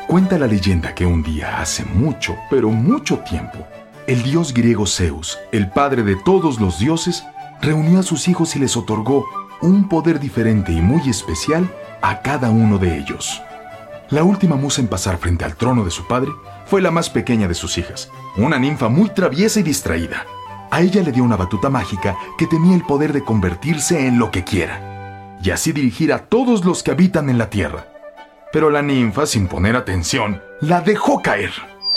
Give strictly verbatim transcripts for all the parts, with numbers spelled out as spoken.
Cuenta la leyenda que un día, hace mucho, pero mucho tiempo, el dios griego Zeus, el padre de todos los dioses, reunió a sus hijos y les otorgó un poder diferente y muy especial a cada uno de ellos. La última musa en pasar frente al trono de su padre fue la más pequeña de sus hijas, una ninfa muy traviesa y distraída. A ella le dio una batuta mágica que tenía el poder de convertirse en lo que quiera, y así dirigir a todos los que habitan en la tierra. Pero la ninfa, sin poner atención, la dejó caer.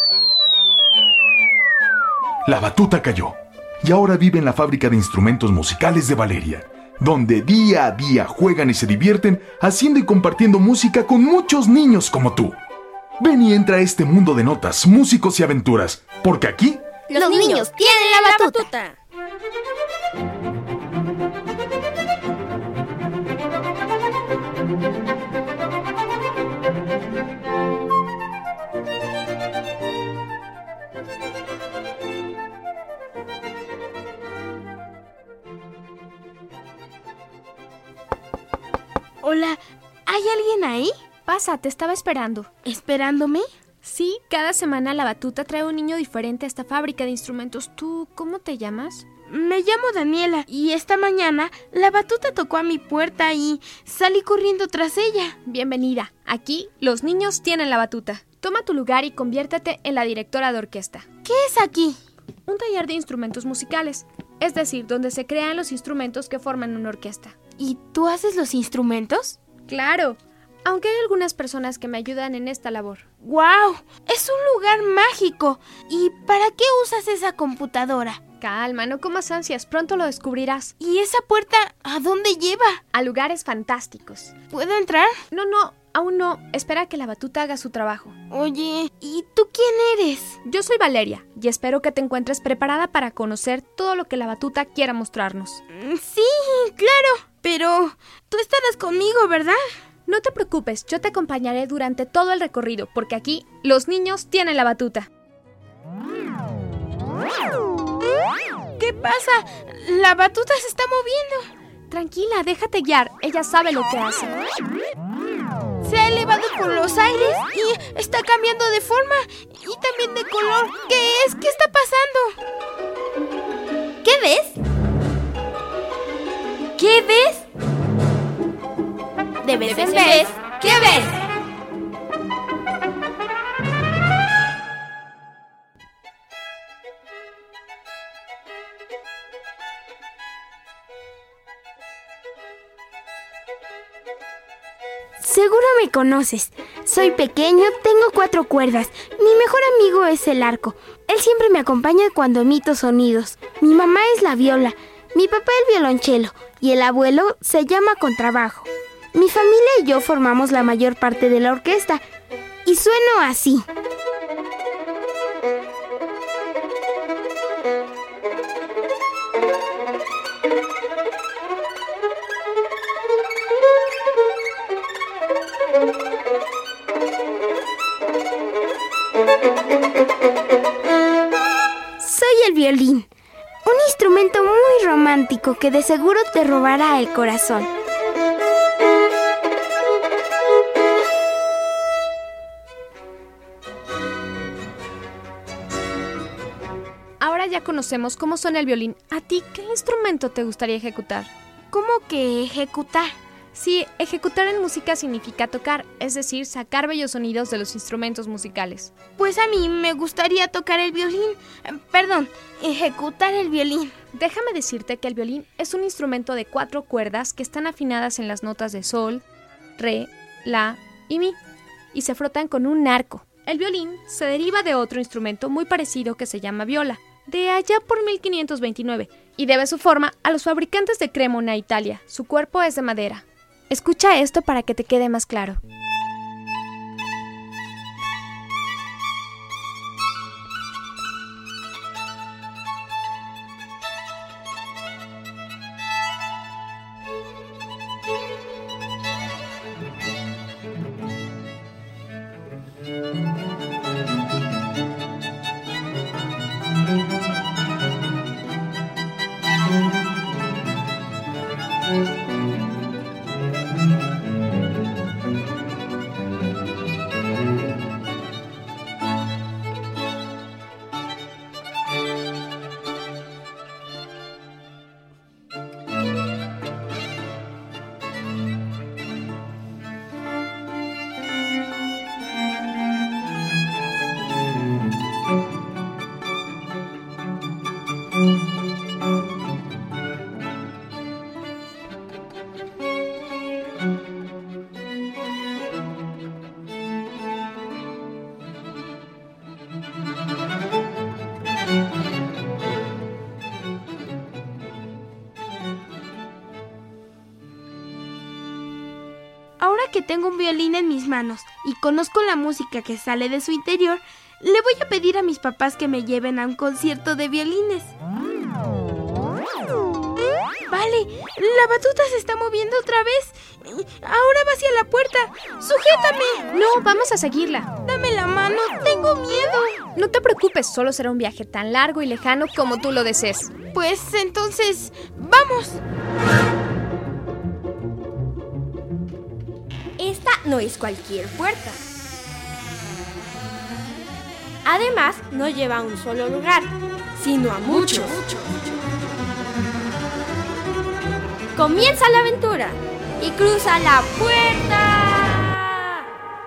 La batuta cayó, y ahora vive en la fábrica de instrumentos musicales de Valeria, donde día a día juegan y se divierten haciendo y compartiendo música con muchos niños como tú. Ven y entra a este mundo de notas, músicos y aventuras, porque aquí los, los niños, niños tienen la batuta. Hola, ¿hay alguien ahí? Pasa, te estaba esperando. ¿Esperándome? Sí, cada semana la batuta trae un niño diferente a esta fábrica de instrumentos. ¿Tú cómo te llamas? Me llamo Daniela y esta mañana la batuta tocó a mi puerta y salí corriendo tras ella. Bienvenida. Aquí los niños tienen la batuta. Toma tu lugar y conviértete en la directora de orquesta. ¿Qué es aquí? Un taller de instrumentos musicales, es decir, donde se crean los instrumentos que forman una orquesta. ¿Y tú haces los instrumentos? ¡Claro! Aunque hay algunas personas que me ayudan en esta labor. ¡Guau! ¡Es un lugar mágico! ¿Y para qué usas esa computadora? Calma, no comas ansias, pronto lo descubrirás. ¿Y esa puerta a dónde lleva? A lugares fantásticos. ¿Puedo entrar? No, no, aún no. Espera que la batuta haga su trabajo. Oye, ¿y tú quién eres? Yo soy Valeria y espero que te encuentres preparada para conocer todo lo que la batuta quiera mostrarnos. Sí, claro, pero tú estarás conmigo, ¿verdad? No te preocupes, yo te acompañaré durante todo el recorrido, porque aquí los niños tienen la batuta. ¿Qué pasa? La batuta se está moviendo. Tranquila, déjate guiar, ella sabe lo que hace. Se ha elevado por los aires y está cambiando de forma y también de color. ¿Qué es? ¿Qué está pasando? ¿Qué ves? ¿Qué ves? De vez en vez, ¿qué ves? Seguro me conoces. Soy pequeño, tengo cuatro cuerdas. Mi mejor amigo es el arco. Él siempre me acompaña cuando emito sonidos. Mi mamá es la viola, mi papá el violonchelo y el abuelo se llama contrabajo. Mi familia y yo formamos la mayor parte de la orquesta y sueno así. Soy el violín, un instrumento muy romántico que de seguro te robará el corazón. Ahora ya conocemos cómo suena el violín. ¿A ti qué instrumento te gustaría ejecutar? ¿Cómo que ejecutar? Sí, ejecutar en música significa tocar, es decir, sacar bellos sonidos de los instrumentos musicales. Pues a mí me gustaría tocar el violín. Perdón, ejecutar el violín. Déjame decirte que el violín es un instrumento de cuatro cuerdas que están afinadas en las notas de sol, re, la y mi, y se frotan con un arco. El violín se deriva de otro instrumento muy parecido que se llama viola, de allá por mil quinientos veintinueve, y debe su forma a los fabricantes de Cremona, Italia. Su cuerpo es de madera. Escucha esto para que te quede más claro. Ahora que tengo un violín en mis manos y conozco la música que sale de su interior, le voy a pedir a mis papás que me lleven a un concierto de violines. Vale, la batuta se está moviendo otra vez. Ahora va hacia la puerta. ¡Sujétame! No, vamos a seguirla. Dame la mano, tengo miedo. No te preocupes, solo será un viaje tan largo y lejano como tú lo desees. Pues entonces, ¡vamos! Esta no es cualquier puerta. Además, no lleva a un solo lugar, sino a muchos. Comienza la aventura y cruza la puerta.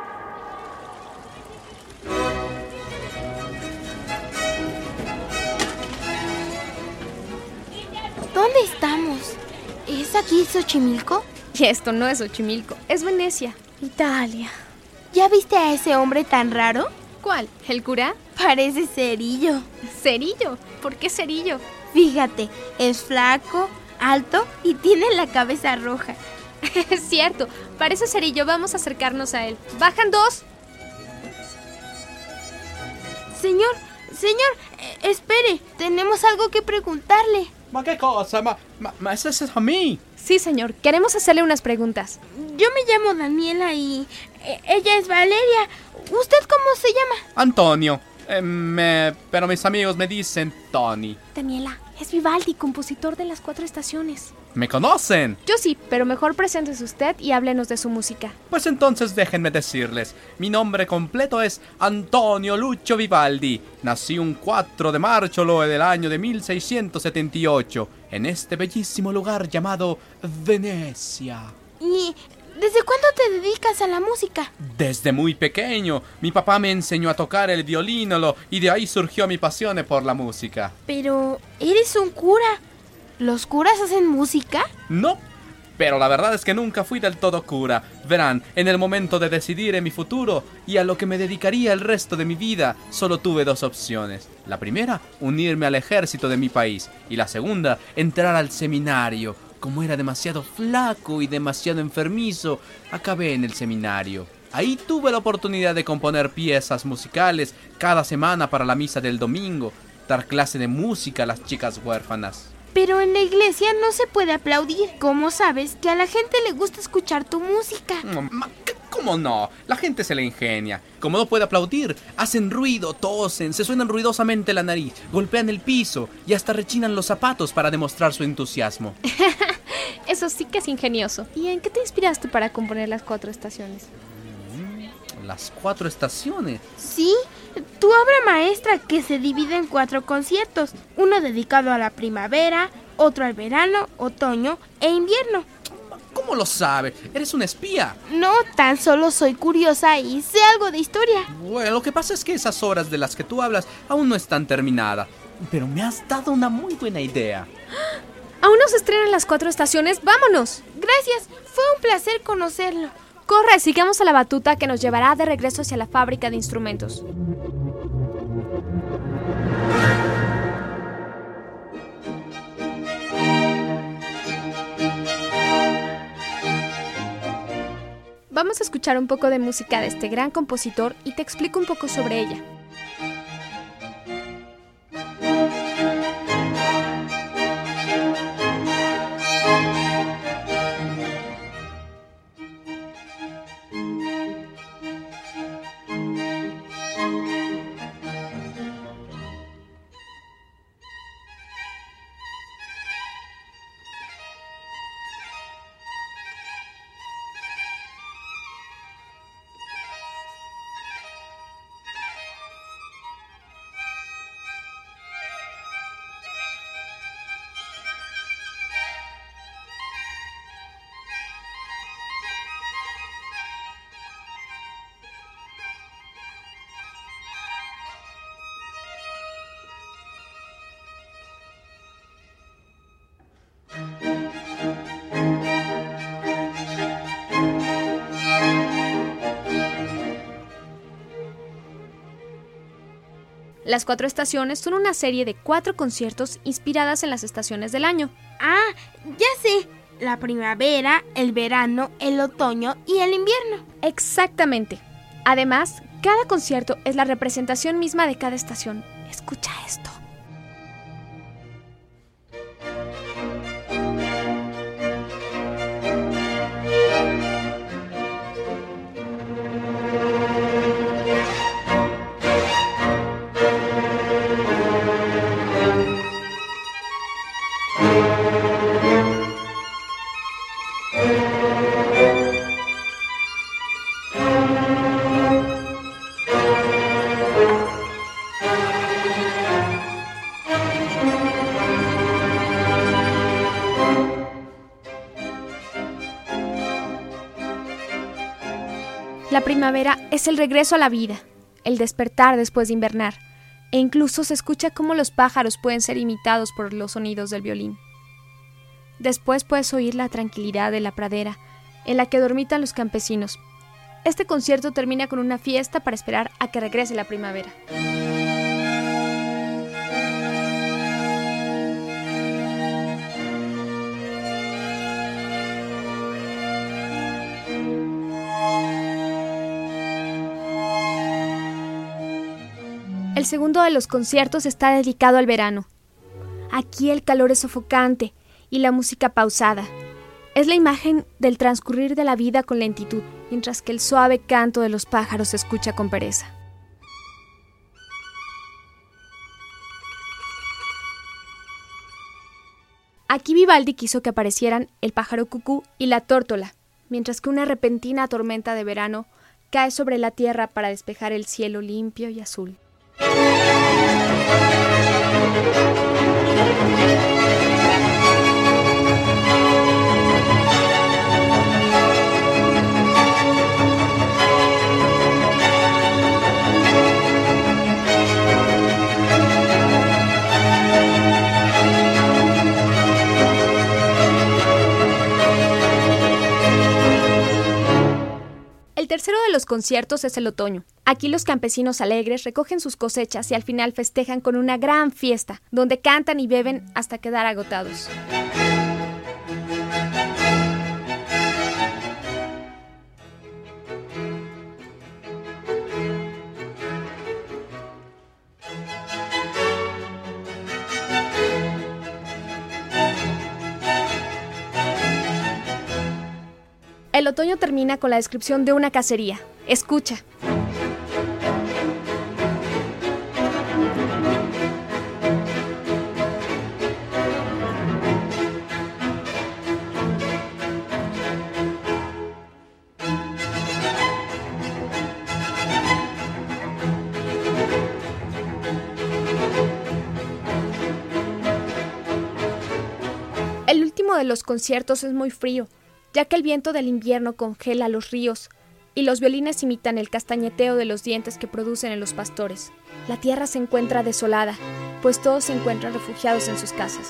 ¿Dónde estamos? ¿Es aquí Xochimilco? Y esto no es Xochimilco, es Venecia, Italia. ¿Ya viste a ese hombre tan raro? ¿Cuál? ¿El cura? Parece Cerillo. ¿Cerillo? ¿Por qué Cerillo? Fíjate, es flaco, alto y tiene la cabeza roja. Es cierto, parece Cerillo, vamos a acercarnos a él. ¡Bajan dos! Señor, señor, eh, espere, tenemos algo que preguntarle. ¿Ma qué cosa? ¿Ma, ma, ma eso es a mí? Sí, señor, queremos hacerle unas preguntas. Yo me llamo Daniela y eh, ella es Valeria. ¿Usted cómo se llama? Antonio. Eh, me, pero mis amigos me dicen Tony. Daniela, es Vivaldi, compositor de Las Cuatro Estaciones. ¿Me conocen? Yo sí, pero mejor preséntese usted y háblenos de su música. Pues entonces déjenme decirles. Mi nombre completo es Antonio Lucio Vivaldi. Nací un cuatro de marzo del año de mil seiscientos setenta y ocho en este bellísimo lugar llamado Venecia. ¿Y desde cuándo te dedicas a la música? Desde muy pequeño. Mi papá me enseñó a tocar el violínolo y de ahí surgió mi pasión por la música. Pero eres un cura. ¿Los curas hacen música? No, pero la verdad es que nunca fui del todo cura. Verán, en el momento de decidir en mi futuro y a lo que me dedicaría el resto de mi vida, solo tuve dos opciones. La primera, unirme al ejército de mi país. Y la segunda, entrar al seminario. Como era demasiado flaco y demasiado enfermizo, acabé en el seminario. Ahí tuve la oportunidad de componer piezas musicales cada semana para la misa del domingo, dar clase de música a las chicas huérfanas. Pero en la iglesia no se puede aplaudir. ¿Cómo sabes que a la gente le gusta escuchar tu música? ¿Cómo no? La gente se le ingenia. Como no puede aplaudir, hacen ruido, tosen, se suenan ruidosamente la nariz, golpean el piso y hasta rechinan los zapatos para demostrar su entusiasmo. Eso sí que es ingenioso. ¿Y en qué te inspiraste para componer Las Cuatro Estaciones? ¿Las Cuatro Estaciones? Sí, tu obra maestra que se divide en cuatro conciertos. Uno dedicado a la primavera, otro al verano, otoño e invierno. ¿Cómo lo sabe? ¿Eres una espía? No, tan solo soy curiosa y sé algo de historia. Bueno, lo que pasa es que esas obras de las que tú hablas aún no están terminadas. Pero me has dado una muy buena idea. Aún no se estrenan Las Cuatro Estaciones, ¡vámonos! Gracias, fue un placer conocerlo. Corre, sigamos a la batuta que nos llevará de regreso hacia la fábrica de instrumentos. Vamos a escuchar un poco de música de este gran compositor y te explico un poco sobre ella. Las Cuatro Estaciones son una serie de cuatro conciertos inspiradas en las estaciones del año. Ah, ya sé. la primavera, el verano, el otoño y el invierno. Exactamente. Además, cada concierto es la representación misma de cada estación. Escucha esto. La primavera es el regreso a la vida, el despertar después de invernar, e incluso se escucha cómo los pájaros pueden ser imitados por los sonidos del violín. Después puedes oír la tranquilidad de la pradera, en la que dormitan los campesinos. Este concierto termina con una fiesta para esperar a que regrese la primavera. El segundo de los conciertos está dedicado al verano. Aquí el calor es sofocante y la música pausada. Es la imagen del transcurrir de la vida con lentitud, mientras que el suave canto de los pájaros se escucha con pereza. Aquí Vivaldi quiso que aparecieran el pájaro cucú y la tórtola, mientras que una repentina tormenta de verano cae sobre la tierra para despejar el cielo limpio y azul. El tercero de los conciertos es el otoño. Aquí los campesinos alegres recogen sus cosechas y al final festejan con una gran fiesta, donde cantan y beben hasta quedar agotados. El otoño termina con la descripción de una cacería. Escucha. El último de los conciertos es muy frío, ya que el viento del invierno congela los ríos y los violines imitan el castañeteo de los dientes que producen en los pastores. La tierra se encuentra desolada, pues todos se encuentran refugiados en sus casas.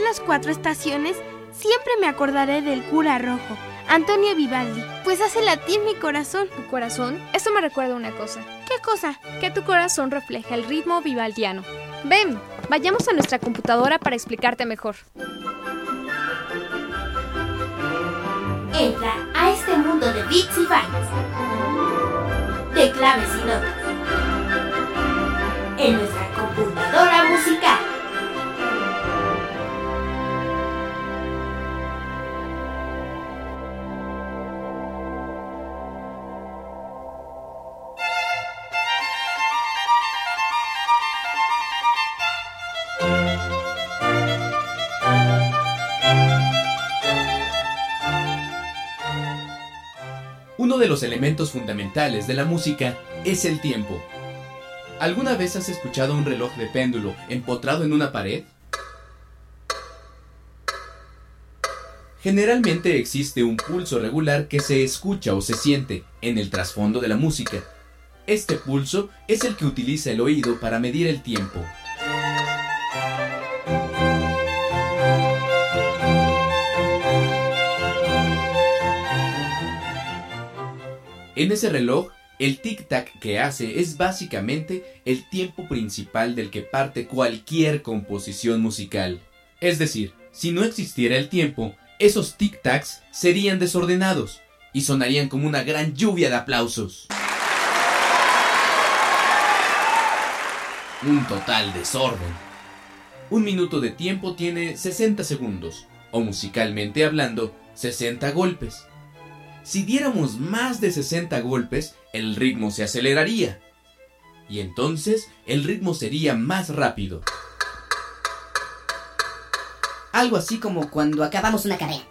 las cuatro estaciones, siempre me acordaré del cura rojo, Antonio Vivaldi, pues hace latir mi corazón. ¿Tu corazón? Esto me recuerda una cosa. ¿Qué cosa? Que tu corazón refleja el ritmo vivaldiano. Ven, vayamos a nuestra computadora para explicarte mejor. Entra a este mundo de bits y bytes, de claves y notas, en nuestra computadora musical. Uno de los elementos fundamentales de la música es el tiempo. ¿Alguna vez has escuchado un reloj de péndulo empotrado en una pared? Generalmente existe un pulso regular que se escucha o se siente en el trasfondo de la música. Este pulso es el que utiliza el oído para medir el tiempo. En ese reloj, el tic-tac que hace es básicamente el tiempo principal del que parte cualquier composición musical. Es decir, si no existiera el tiempo, esos tic-tacs serían desordenados y sonarían como una gran lluvia de aplausos. Un total desorden. Un minuto de tiempo tiene sesenta segundos, o musicalmente hablando, sesenta golpes. Si diéramos más de sesenta golpes, el ritmo se aceleraría. Y entonces el ritmo sería más rápido. Algo así como cuando acabamos una carrera.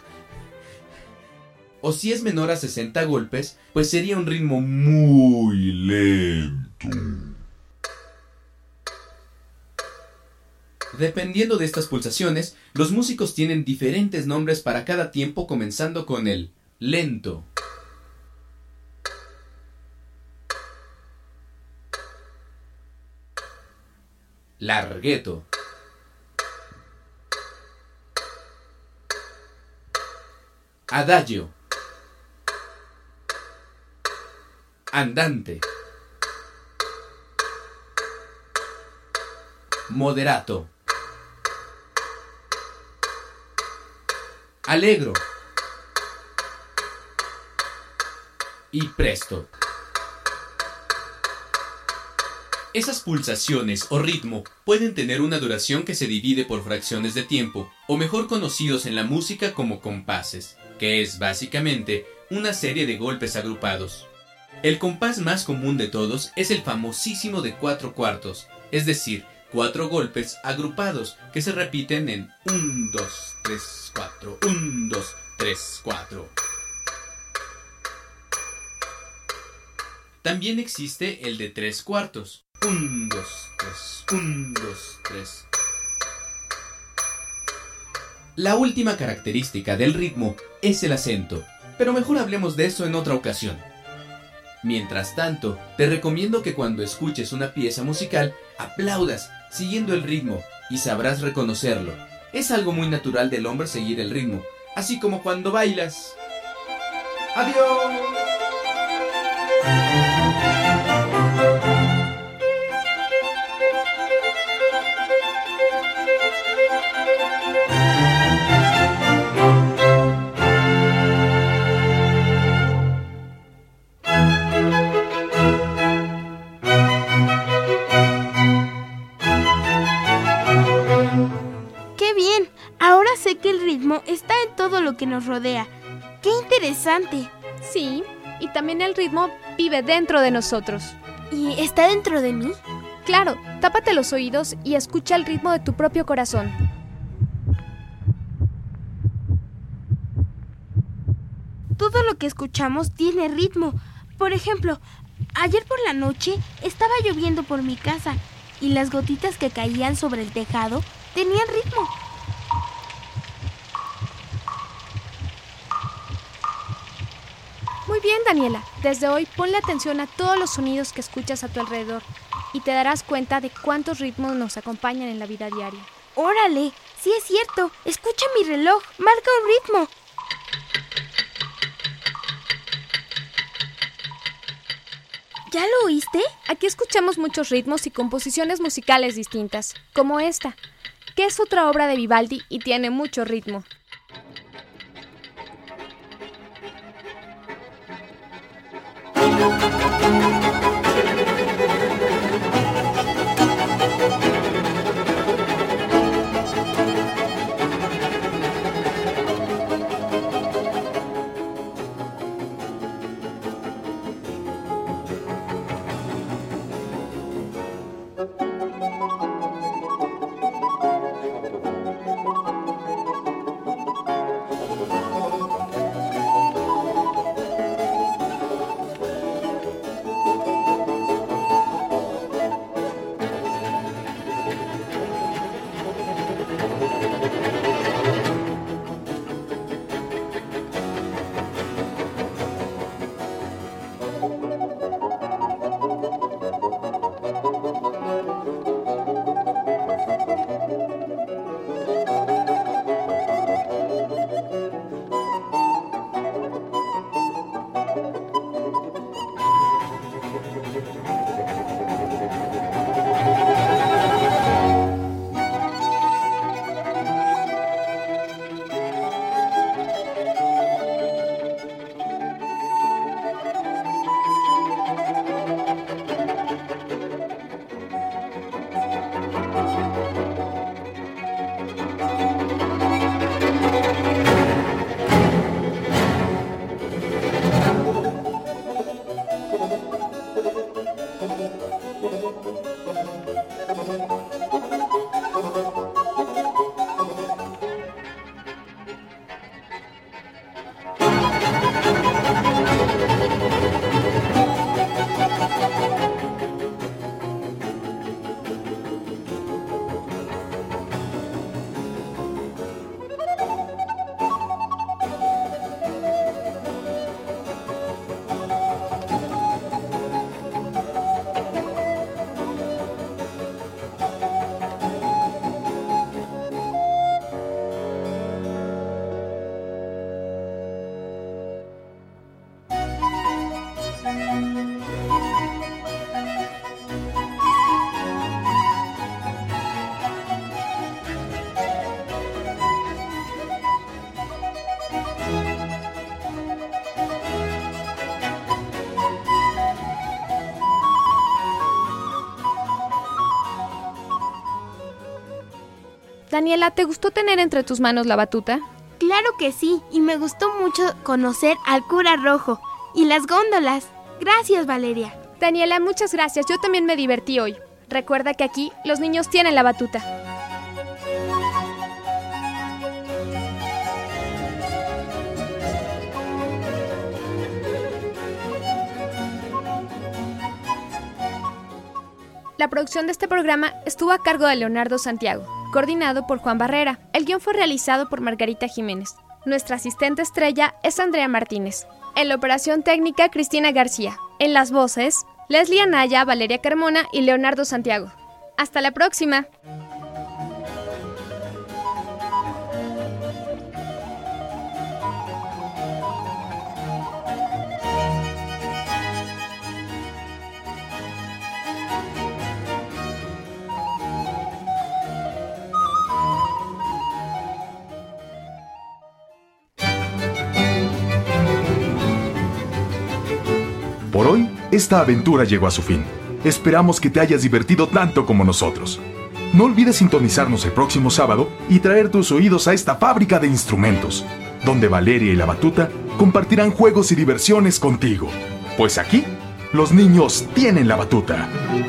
O si es menor a sesenta golpes, pues sería un ritmo muy lento. Dependiendo de estas pulsaciones, los músicos tienen diferentes nombres para cada tiempo, comenzando con el lento, largueto, adagio, andante, moderato, allegro y presto. Esas pulsaciones o ritmo pueden tener una duración que se divide por fracciones de tiempo, o mejor conocidos en la música como compases, que es básicamente una serie de golpes agrupados. El compás más común de todos es el famosísimo de cuatro cuartos, es decir, cuatro golpes agrupados que se repiten en uno, dos, tres, cuatro, uno, dos, tres, cuatro. También existe el de tres cuartos. uno, dos, tres, uno, dos, tres. La última característica del ritmo es el acento, pero mejor hablemos de eso en otra ocasión. Mientras tanto, te recomiendo que cuando escuches una pieza musical, aplaudas siguiendo el ritmo y sabrás reconocerlo. Es algo muy natural del hombre seguir el ritmo, así como cuando bailas. ¡Adiós! ¡Qué bien! Ahora sé que el ritmo está en todo lo que nos rodea. ¡Qué interesante! Sí, y también el ritmo vive dentro de nosotros. ¿Y está dentro de mí? Claro, tápate los oídos y escucha el ritmo de tu propio corazón. Todo lo que escuchamos tiene ritmo. Por ejemplo, ayer por la noche estaba lloviendo por mi casa y las gotitas que caían sobre el tejado tenían ritmo. Muy bien, Daniela. Desde hoy ponle atención a todos los sonidos que escuchas a tu alrededor y te darás cuenta de cuántos ritmos nos acompañan en la vida diaria. ¡Órale! Sí es cierto. Escucha mi reloj. Marca un ritmo. ¿Ya lo oíste? Aquí escuchamos muchos ritmos y composiciones musicales distintas, como esta, que es otra obra de Vivaldi y tiene mucho ritmo. Daniela, ¿te gustó tener entre tus manos la batuta? Claro que sí, y me gustó mucho conocer al cura rojo y las góndolas. Gracias, Valeria. Daniela, muchas gracias. Yo también me divertí hoy. Recuerda que aquí los niños tienen la batuta. La producción de este programa estuvo a cargo de Leonardo Santiago, coordinado por Juan Barrera. El guión fue realizado por Margarita Jiménez. Nuestra asistente estrella es Andrea Martínez. En la operación técnica, Cristina García. En las voces, Leslie Anaya, Valeria Carmona y Leonardo Santiago. ¡Hasta la próxima! Por hoy, esta aventura llegó a su fin. Esperamos que te hayas divertido tanto como nosotros. No olvides sintonizarnos el próximo sábado y traer tus oídos a esta fábrica de instrumentos, donde Valeria y la batuta compartirán juegos y diversiones contigo. Pues aquí, los niños tienen la batuta.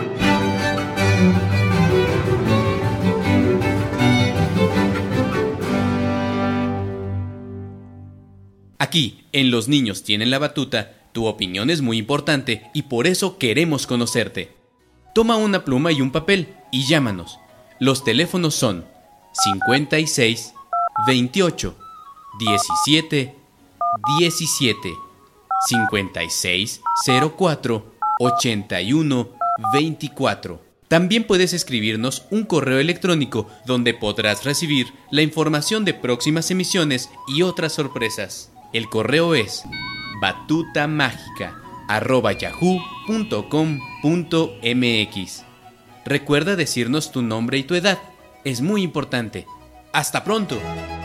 Aquí, en Los Niños Tienen la Batuta, tu opinión es muy importante y por eso queremos conocerte. Toma una pluma y un papel y llámanos. Los teléfonos son cincuenta y seis, veintiocho, diecisiete, diecisiete, cincuenta y seis, cero cuatro, ochenta y uno, veinticuatro. También puedes escribirnos un correo electrónico donde podrás recibir la información de próximas emisiones y otras sorpresas. El correo es batutamágica arroba yahoo punto com punto mx. Recuerda decirnos tu nombre y tu edad. Es muy importante. ¡Hasta pronto!